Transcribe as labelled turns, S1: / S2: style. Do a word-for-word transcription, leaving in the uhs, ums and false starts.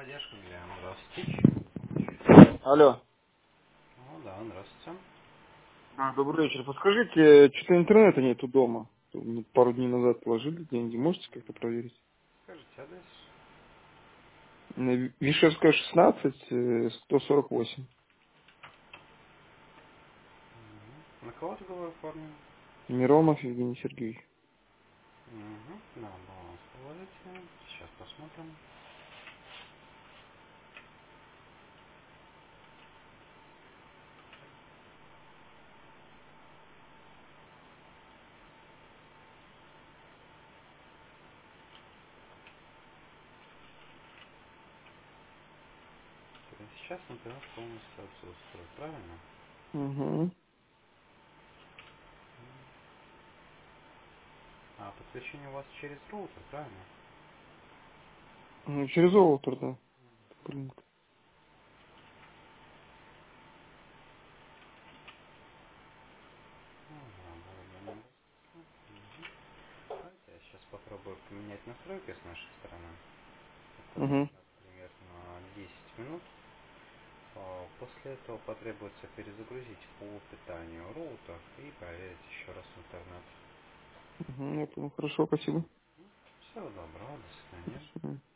S1: Поддержка для здравствуйте.
S2: Алло.
S1: Ну да, здравствуйте.
S2: А, добрый вечер. Подскажите, что-то интернета нету дома. Мы пару дней назад положили деньги. Можете как-то проверить?
S1: Скажите адрес.
S2: На Ви- Вишерская, шестнадцать, э, сто сорок восемь.
S1: Угу. На кого договор оформлен?
S2: Миромов Евгений Сергеевич.
S1: Угу. Да, баланс положительный. Сейчас посмотрим. То есть сейчас интернет полностью отсутствует, правильно?
S2: Угу.
S1: А подключение у вас через роутер, правильно?
S2: Ну, через Олтер, да. Блин.
S1: Ну, да, было бы Угу. Давайте я сейчас попробую поменять настройки с нашей стороны. Это
S2: Угу.
S1: займет примерно десять минут. А, После этого потребуется перезагрузить по питанию роутер и проверить еще раз интернет.
S2: Угу. Я понял. Хорошо, спасибо.
S1: Всего доброго, до свидания.
S2: Мгм.